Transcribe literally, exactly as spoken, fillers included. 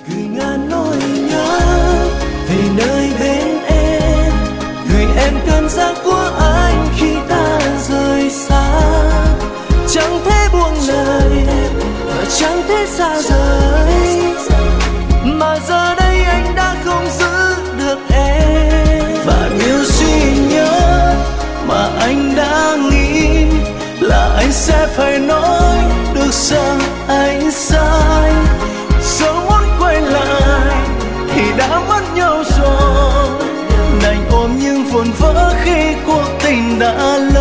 gửi ngàn nỗi nhớ về nơi bên em, gửi em cảm giác của anh khi ta rời xa. Chẳng thể buông lời và chẳng thể xa rời, mà giờ đây anh đã không giữ được em. Và điều duy nhất mà anh đã nghĩ là anh sẽ phải nói được rằng anh sai. Giờ muốn quay lại thì đã mất nhau rồi, đành ôm những vụn vỡ khi cuộc tình đã